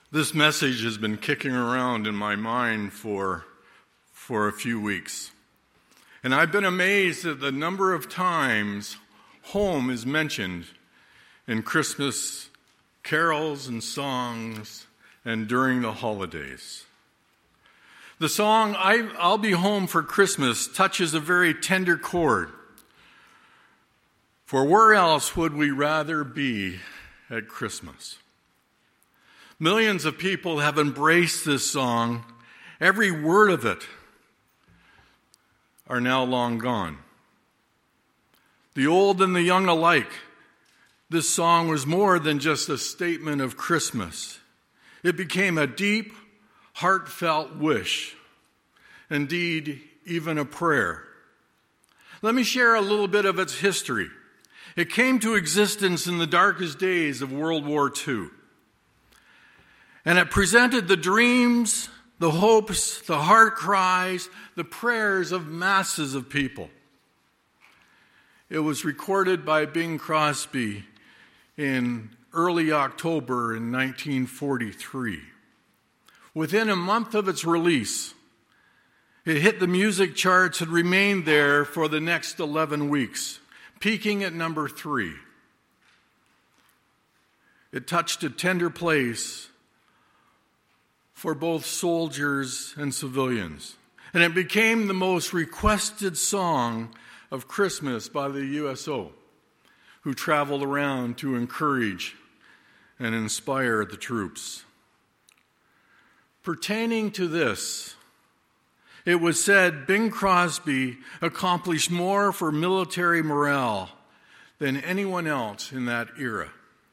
This message has been kicking around in my mind for a few weeks. And I've been amazed at the number of times home is mentioned in Christmas carols and songs and during the holidays. The song, I'll Be Home for Christmas, touches a very tender chord. For where else would we rather be at Christmas? Millions of people have embraced this song. Every word of it are now long gone. The old and the young alike, this song was more than just a statement of Christmas. It became a deep, heartfelt wish, indeed, even a prayer. Let me share a little bit of its history. It came to existence in the darkest days of World War II. And it presented the dreams, the hopes, the heart cries, the prayers of masses of people. It was recorded by Bing Crosby in early October in 1943. Within a month of its release, it hit the music charts and remained there for the next 11 weeks, peaking at number 3. It touched a tender place for both soldiers and civilians. And it became the most requested song of Christmas by the USO, who traveled around to encourage and inspire the troops. Pertaining to this, it was said Bing Crosby accomplished more for military morale than anyone else in that era.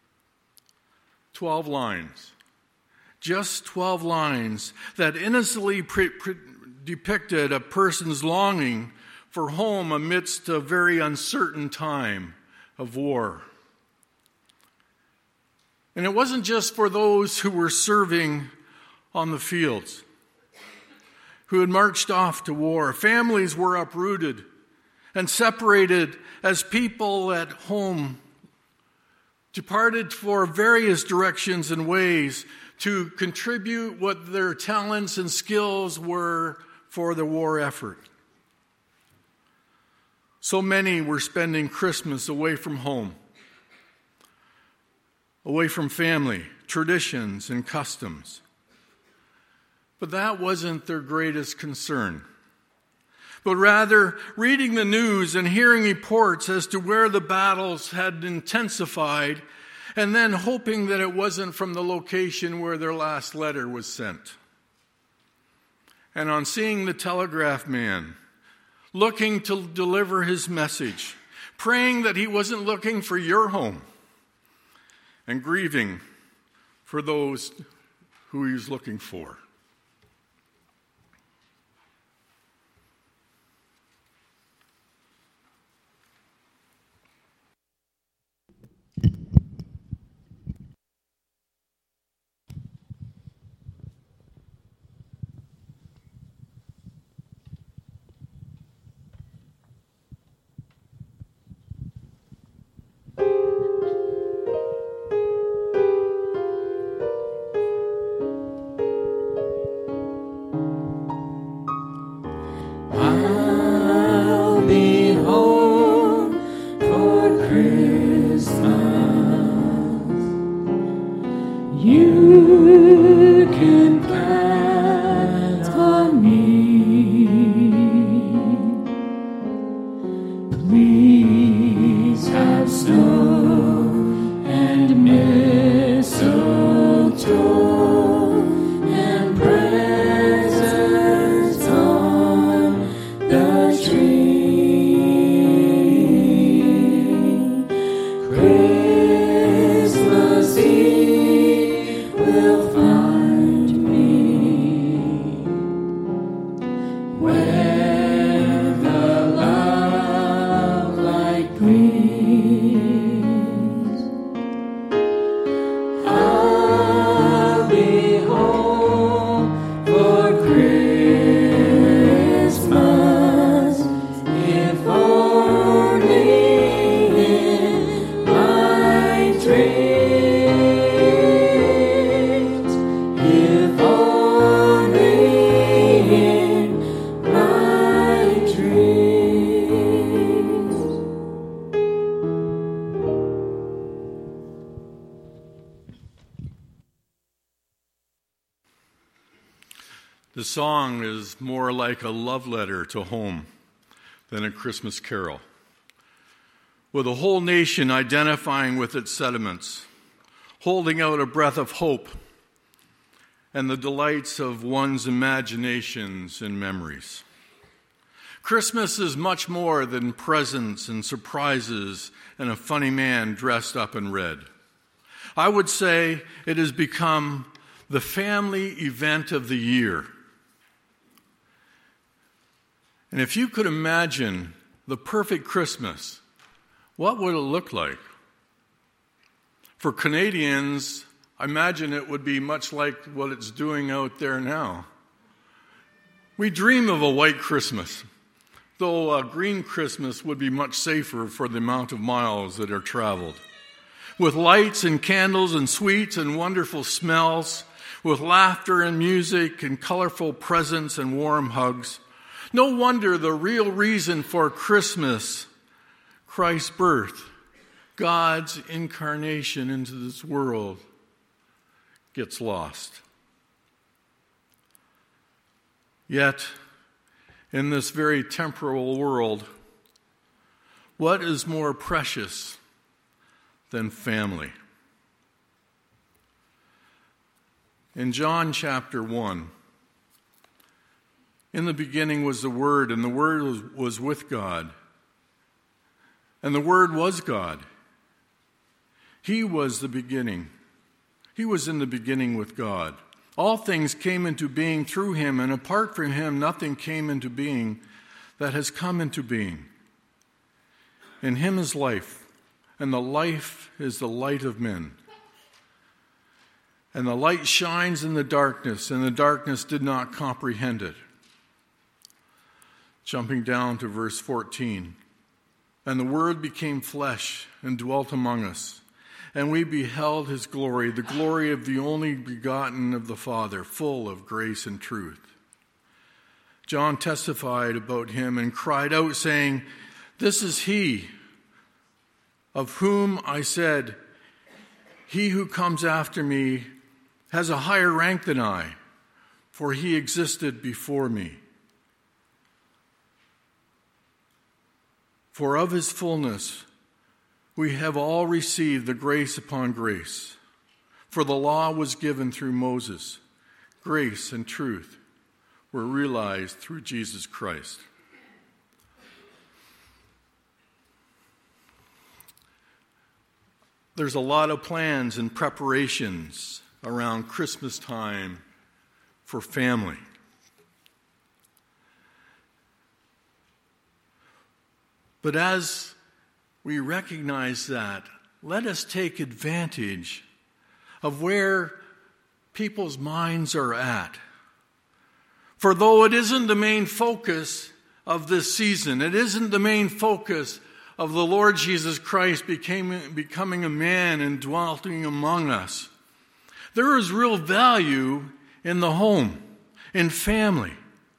12 lines. Just 12 lines that innocently depicted a person's longing for home amidst a very uncertain time of war. And it wasn't just for those who were serving on the fields, who had marched off to war. Families were uprooted and separated as people at home departed for various directions and ways to contribute what their talents and skills were for the war effort. So many were spending Christmas away from home, away from family, traditions, and customs. But that wasn't their greatest concern. But rather, reading the news and hearing reports as to where the battles had intensified, and then hoping that it wasn't from the location where their last letter was sent. And on seeing the telegraph man looking to deliver his message, praying that he wasn't looking for your home, and grieving for those who he was looking for. Christmas Eve will find The song is more like a love letter to home than a Christmas carol, with a whole nation identifying with its sentiments, holding out a breath of hope and the delights of one's imaginations and memories. Christmas is much more than presents and surprises and a funny man dressed up in red. I would say it has become the family event of the year. And if you could imagine the perfect Christmas, what would it look like? For Canadians, I imagine it would be much like what it's doing out there now. We dream of a white Christmas, though a green Christmas would be much safer for the amount of miles that are traveled. With lights and candles and sweets and wonderful smells, with laughter and music and colorful presents and warm hugs. No wonder the real reason for Christmas, Christ's birth, God's incarnation into this world, gets lost. Yet, in this very temporal world, what is more precious than family? In John chapter 1, in the beginning was the Word, and the Word was with God, and the Word was God. He was the beginning. He was in the beginning with God. All things came into being through him, and apart from him, nothing came into being that has come into being. In him is life, and the life is the light of men. And the light shines in the darkness, and the darkness did not comprehend it. Jumping down to verse 14. And the Word became flesh and dwelt among us. And we beheld his glory, the glory of the only begotten of the Father, full of grace and truth. John testified about him and cried out, saying, "This is he of whom I said, he who comes after me has a higher rank than I, for he existed before me. For of his fullness we have all received the grace upon grace. For the law was given through Moses. Grace and truth were realized through Jesus Christ." There's a lot of plans and preparations around Christmas time for family. But as we recognize that, let us take advantage of where people's minds are at. For though it isn't the main focus of this season, it isn't the main focus of the Lord Jesus Christ becoming a man and dwelling among us, there is real value in the home, in family.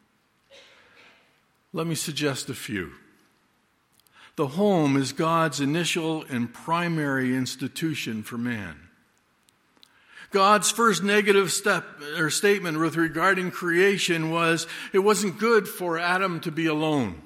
Let me suggest a few. The home is God's initial and primary institution for man. God's first negative statement with regarding creation was it wasn't good for Adam to be alone.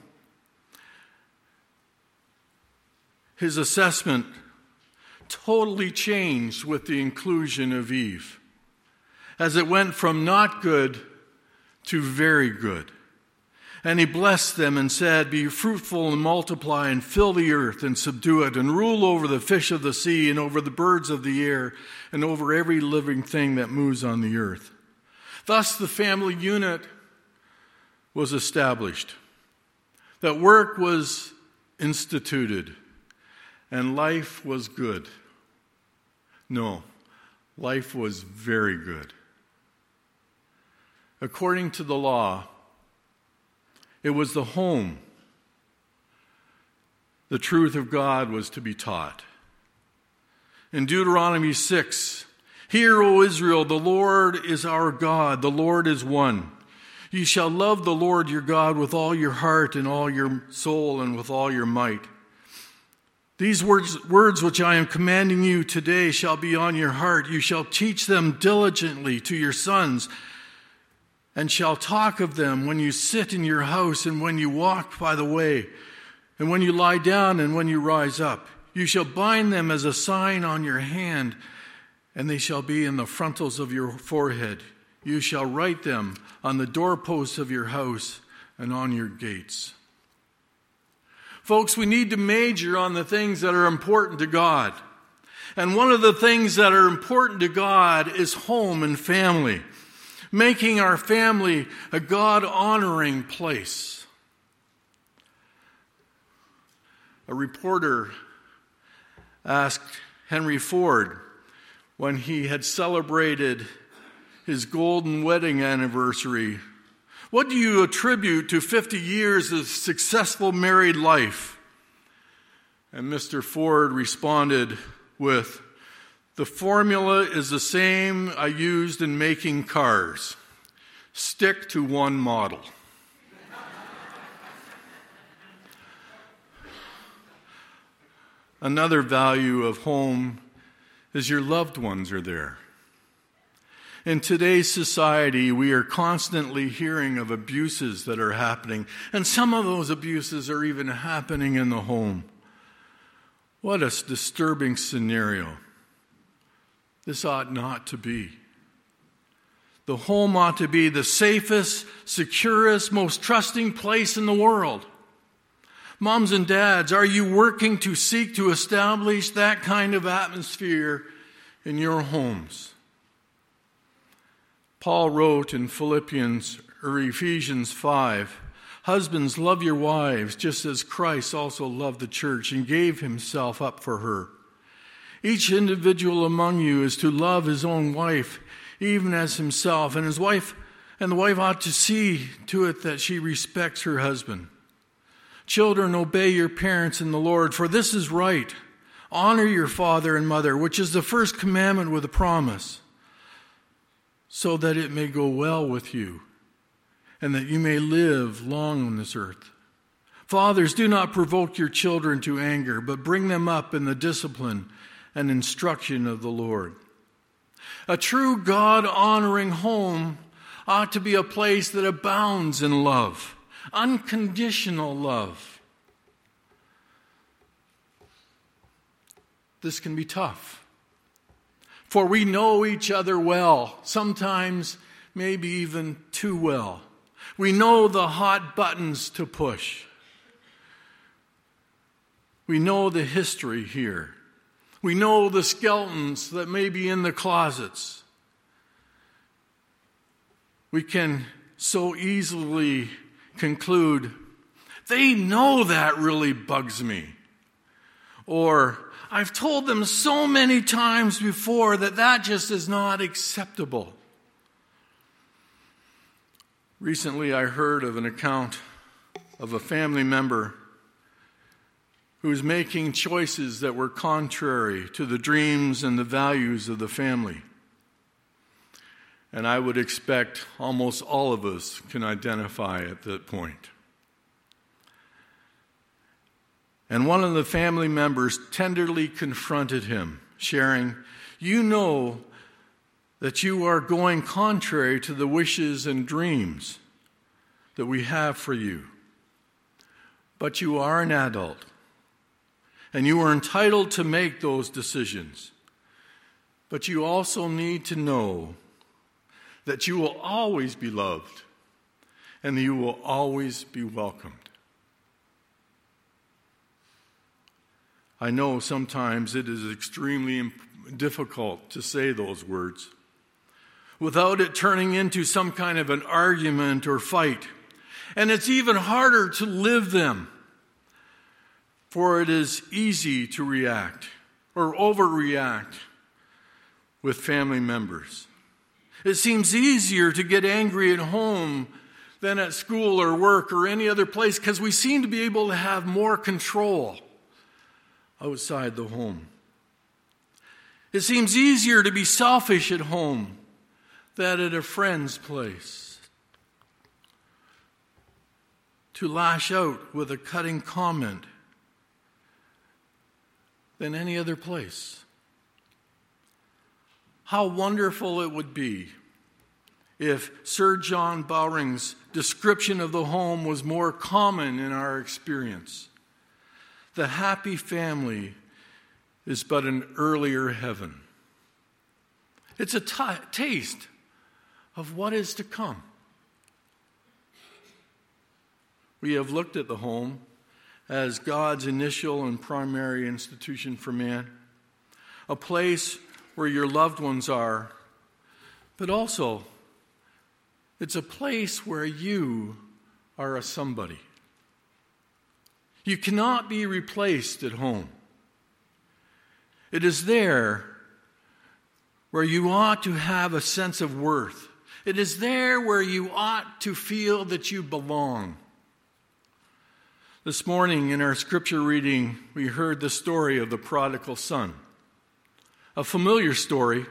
His assessment totally changed with the inclusion of Eve, as it went from not good to very good. And he blessed them and said, "Be fruitful and multiply and fill the earth and subdue it and rule over the fish of the sea and over the birds of the air and over every living thing that moves on the earth." Thus the family unit was established, that work was instituted, and life was good. No, life was very good. According to the law, it was the home the truth of God was to be taught. In Deuteronomy 6, "Hear, O Israel, the Lord is our God, the Lord is one. You shall love the Lord your God with all your heart and all your soul and with all your might. These words which I am commanding you today shall be on your heart. You shall teach them diligently to your sons and shall talk of them when you sit in your house and when you walk by the way, and when you lie down and when you rise up. You shall bind them as a sign on your hand, and they shall be in the frontals of your forehead. You shall write them on the doorposts of your house and on your gates. Folks, we need to major on the things that are important to God. And one of the things that are important to God is home and family, making our family a God-honoring place. A reporter asked Henry Ford when he had celebrated his golden wedding anniversary, "What do you attribute to 50 years of successful married life?" And Mr. Ford responded with, "The formula is the same I used in making cars. Stick to one model." Another value of home is your loved ones are there. In today's society, we are constantly hearing of abuses that are happening, and some of those abuses are even happening in the home. What a disturbing scenario. This ought not to be. The home ought to be the safest, securest, most trusting place in the world. Moms and dads, are you working to seek to establish that kind of atmosphere in your homes? Paul wrote in Ephesians 5, "Husbands, love your wives, just as Christ also loved the church and gave himself up for her. Each individual among you is to love his own wife, even as himself, and the wife ought to see to it that she respects her husband. Children, obey your parents in the Lord, for this is right. Honor your father and mother, which is the first commandment with a promise, so that it may go well with you, and that you may live long on this earth. Fathers, do not provoke your children to anger, but bring them up in the discipline and instruction of the Lord." A true God-honoring home ought to be a place that abounds in love, unconditional love. This can be tough, for we know each other well, sometimes maybe even too well. We know the hot buttons to push. We know the history here. We know the skeletons that may be in the closets. We can so easily conclude, "They know that really bugs me." Or, "I've told them so many times before that just is not acceptable." Recently, I heard of an account of a family member who was making choices that were contrary to the dreams and the values of the family. And I would expect almost all of us can identify at that point. And one of the family members tenderly confronted him, sharing, "You know that you are going contrary to the wishes and dreams that we have for you. But you are an adult, and you are entitled to make those decisions. But you also need to know that you will always be loved and that you will always be welcomed." I know sometimes it is extremely difficult to say those words without it turning into some kind of an argument or fight. And it's even harder to live them, for it is easy to react or overreact with family members. It seems easier to get angry at home than at school or work or any other place because we seem to be able to have more control outside the home. It seems easier to be selfish at home than at a friend's place, to lash out with a cutting comment than any other place. How wonderful it would be if Sir John Bowring's description of the home was more common in our experience. The happy family is but an earlier heaven. It's a taste of what is to come. We have looked at the home as God's initial and primary institution for man, a place where your loved ones are, but also it's a place where you are a somebody. You cannot be replaced at home. It is there where you ought to have a sense of worth. It is there where you ought to feel that you belong. This morning in our scripture reading, we heard the story of the prodigal son. A familiar story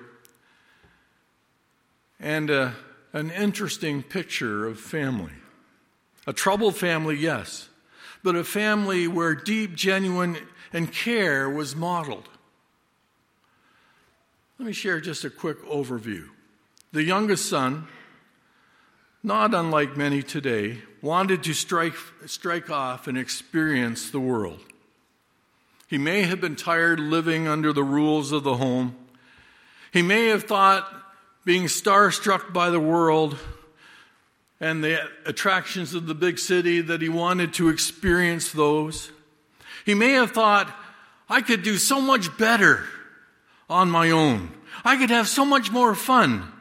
and an interesting picture of family. A troubled family, yes, but a family where deep, genuine, and care was modeled. Let me share just a quick overview. The youngest son, not unlike many today, wanted to strike off and experience the world. He may have been tired living under the rules of the home. He may have thought being starstruck by the world and the attractions of the big city that he wanted to experience those. He may have thought, I could do so much better on my own. I could have so much more fun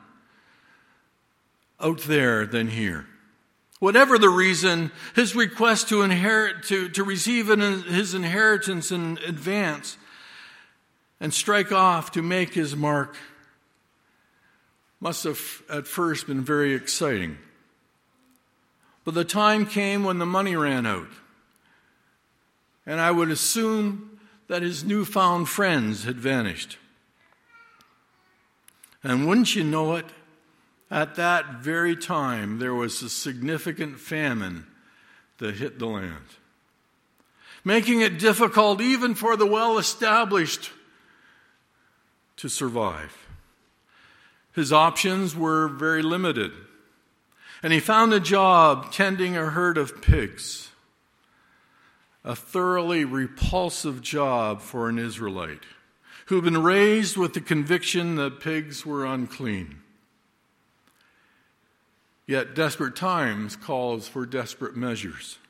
out there than here. Whatever the reason, his request to receive his inheritance in advance and strike off to make his mark must have at first been very exciting. But the time came when the money ran out. And I would assume that his newfound friends had vanished. And wouldn't you know it, at that very time, there was a significant famine that hit the land, making it difficult even for the well-established to survive. His options were very limited, and he found a job tending a herd of pigs, a thoroughly repulsive job for an Israelite who had been raised with the conviction that pigs were unclean. Yet desperate times calls for desperate measures.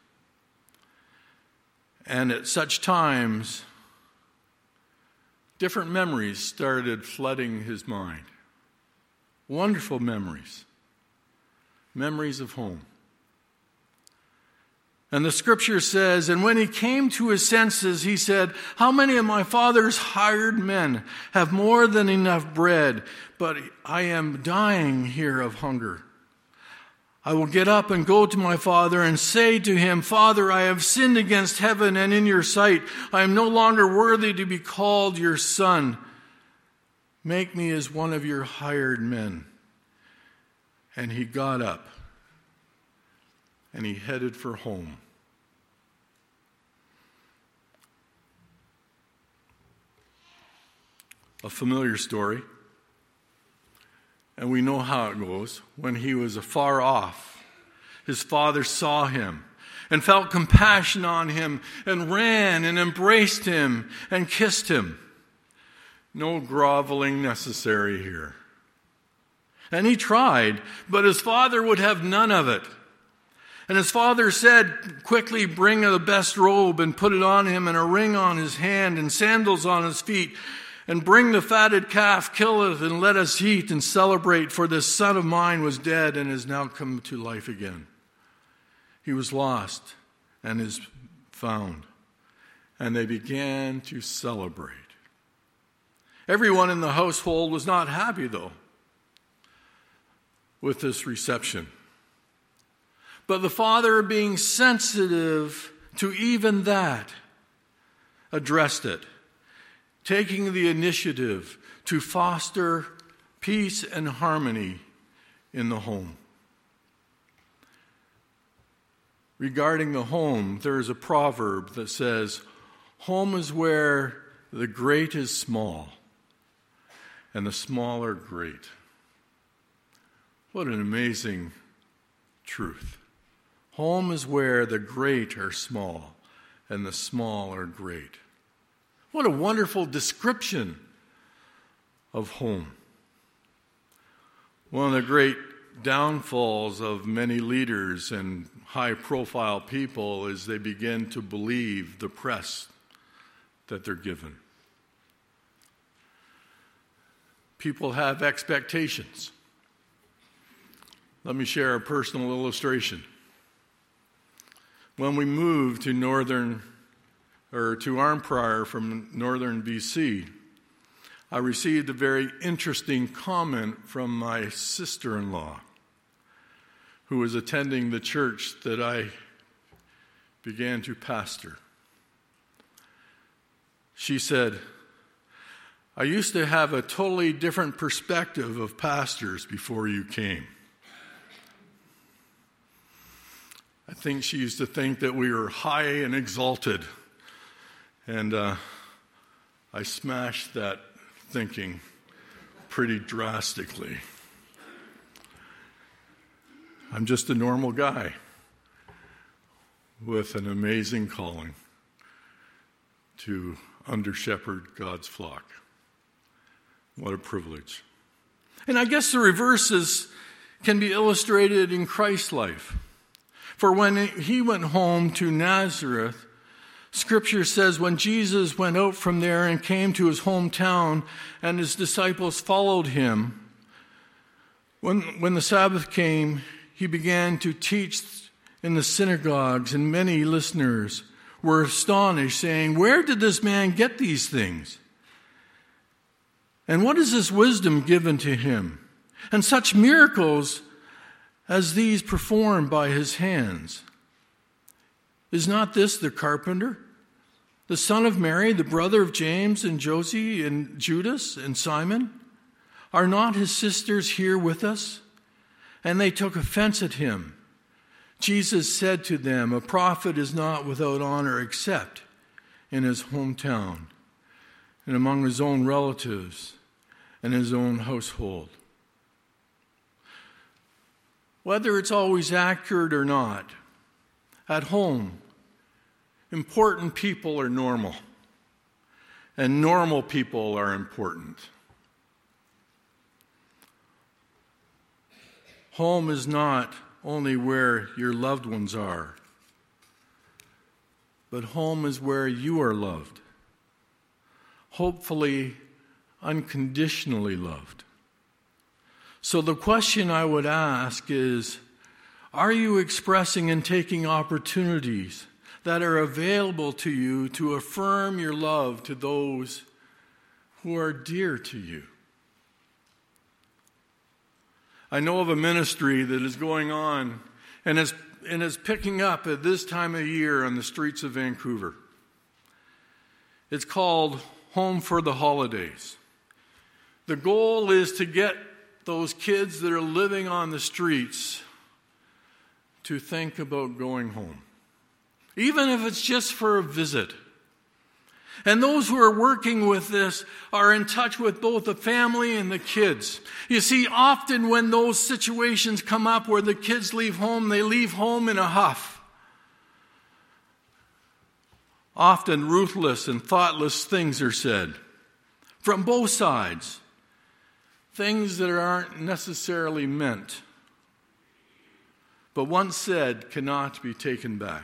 And at such times, different memories started flooding his mind. Wonderful memories. Memories of home. And the scripture says, and when he came to his senses, he said, how many of my father's hired men have more than enough bread, but I am dying here of hunger? I will get up and go to my father and say to him, Father, I have sinned against heaven and in your sight. I am no longer worthy to be called your son. Make me as one of your hired men. And he got up and he headed for home. A familiar story. And we know how it goes. When he was afar off, his father saw him and felt compassion on him and ran and embraced him and kissed him. No groveling necessary here. And he tried, but his father would have none of it. And his father said, quickly bring the best robe and put it on him, and a ring on his hand and sandals on his feet. And bring the fatted calf, kill it, and let us eat and celebrate, for this son of mine was dead and has now come to life again. He was lost and is found. And they began to celebrate. Everyone in the household was not happy, though, with this reception. But the father, being sensitive to even that, addressed it, taking the initiative to foster peace and harmony in the home. Regarding the home, there is a proverb that says, home is where the great is small and the small are great. What an amazing truth. Home is where the great are small and the small are great. What a wonderful description of home. One of the great downfalls of many leaders and high-profile people is they begin to believe the press that they're given. People have expectations. Let me share a personal illustration. When we moved to Arnprior from northern BC, I received a very interesting comment from my sister-in-law, who was attending the church that I began to pastor. She said, "I used to have a totally different perspective of pastors before you came." I think she used to think that we were high and exalted. And I smashed that thinking pretty drastically. I'm just a normal guy with an amazing calling to under-shepherd God's flock. What a privilege. And I guess the reverses can be illustrated in Christ's life. For when he went home to Nazareth, Scripture says when Jesus went out from there and came to his hometown and his disciples followed him, when the Sabbath came, he began to teach in the synagogues, and many listeners were astonished, saying, "Where did this man get these things? And what is this wisdom given to him? And such miracles as these performed by his hands? Is not this the carpenter, the son of Mary, the brother of James and Joseph and Judas and Simon? Are not his sisters here with us?" And they took offense at him. Jesus said to them, "A prophet is not without honor except in his hometown and among his own relatives and his own household." Whether it's always accurate or not, at home, important people are normal, and normal people are important. Home is not only where your loved ones are, but home is where you are loved, hopefully unconditionally loved. So the question I would ask is, are you expressing and taking opportunities that are available to you to affirm your love to those who are dear to you? I know of a ministry that is going on and is picking up at this time of year on the streets of Vancouver. It's called Home for the Holidays. The goal is to get those kids that are living on the streets to think about going home, even if it's just for a visit. And those who are working with this are in touch with both the family and the kids. You see, often when those situations come up where the kids leave home, they leave home in a huff. Often ruthless and thoughtless things are said from both sides, things that aren't necessarily meant, but once said cannot be taken back.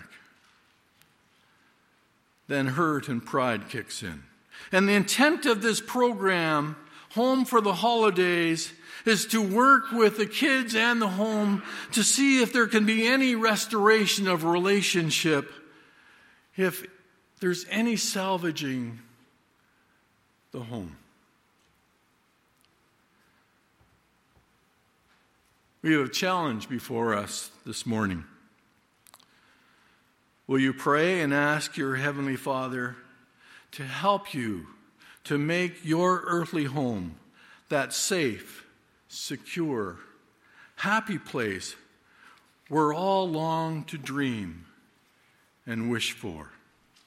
Then hurt and pride kicks in. And the intent of this program, Home for the Holidays, is to work with the kids and the home to see if there can be any restoration of relationship, if there's any salvaging the home. We have a challenge before us this morning. Will you pray and ask your Heavenly Father to help you to make your earthly home that safe, secure, happy place we're all long to dream and wish for?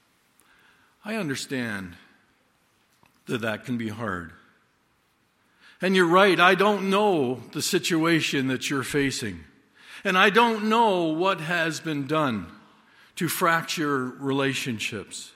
I understand that can be hard. And you're right, I don't know the situation that you're facing. And I don't know what has been done to fracture relationships.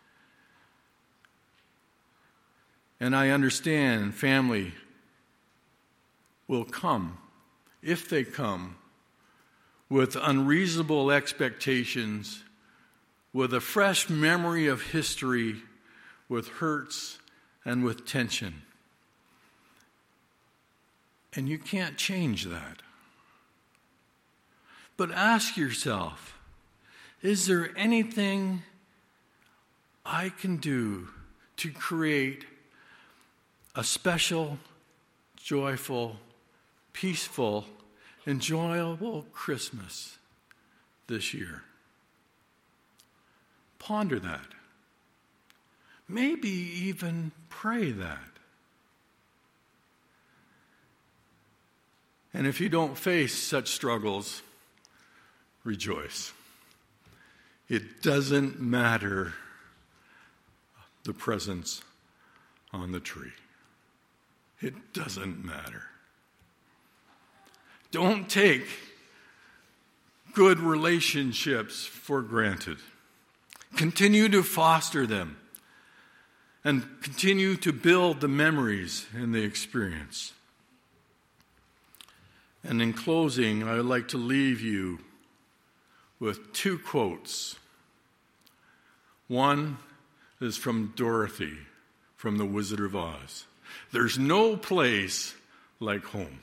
And I understand family will come, if they come, with unreasonable expectations, with a fresh memory of history, with hurts and with tension. And you can't change that. But ask yourself, is there anything I can do to create a special, joyful, peaceful, enjoyable Christmas this year? Ponder that. Maybe even pray that. And if you don't face such struggles, rejoice. It doesn't matter the presents on the tree. It doesn't matter. Don't take good relationships for granted. Continue to foster them and continue to build the memories and the experience. And in closing, I would like to leave you with two quotes. One is from Dorothy from The Wizard of Oz. There's no place like home.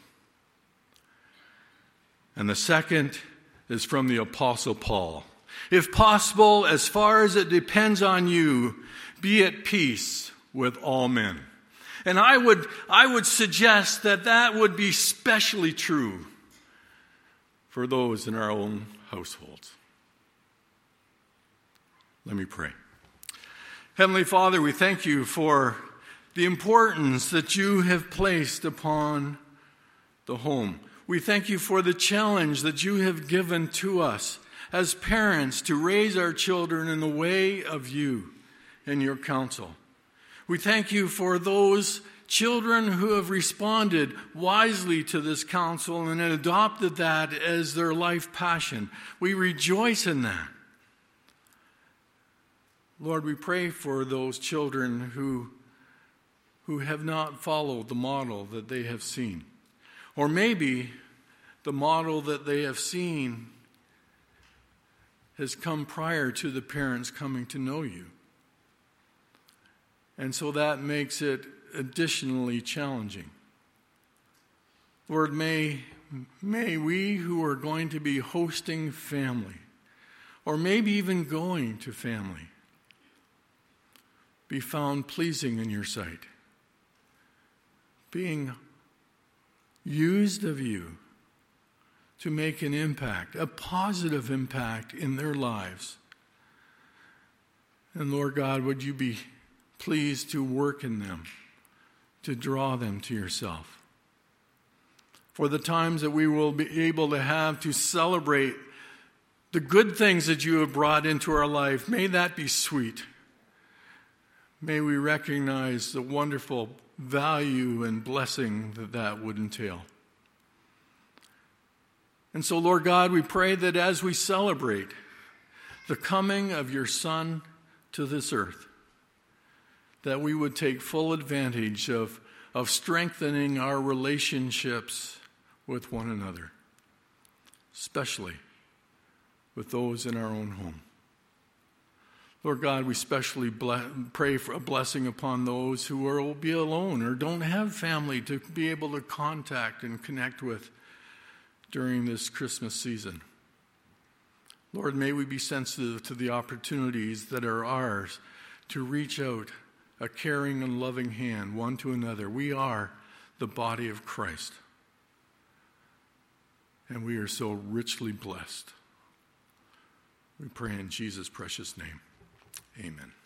And the second is from the Apostle Paul. If possible, as far as it depends on you, be at peace with all men. And I would suggest that that would be especially true for those in our own households. Let me pray. Heavenly Father, we thank you for the importance that you have placed upon the home. We thank you for the challenge that you have given to us as parents to raise our children in the way of you and your counsel. We thank you for those children who have responded wisely to this counsel and adopted that as their life passion. We rejoice in that. Lord, we pray for those children who have not followed the model that they have seen. Or maybe the model that they have seen has come prior to the parents coming to know you. And so that makes it additionally challenging. Lord, may we who are going to be hosting family, or maybe even going to family, be found pleasing in your sight, being used of you to make an impact, a positive impact in their lives. And Lord God, would you be pleased to work in them, to draw them to yourself. For the times that we will be able to have to celebrate the good things that you have brought into our life, may that be sweet. May we recognize the wonderful value and blessing that that would entail. And so, Lord God, we pray that as we celebrate the coming of your Son to this earth, that we would take full advantage of strengthening our relationships with one another, especially with those in our own home. Lord God, we especially pray for a blessing upon those who will be alone or don't have family to be able to contact and connect with during this Christmas season. Lord, may we be sensitive to the opportunities that are ours to reach out a caring and loving hand one to another. We are the body of Christ, and we are so richly blessed. We pray in Jesus' precious name. Amen.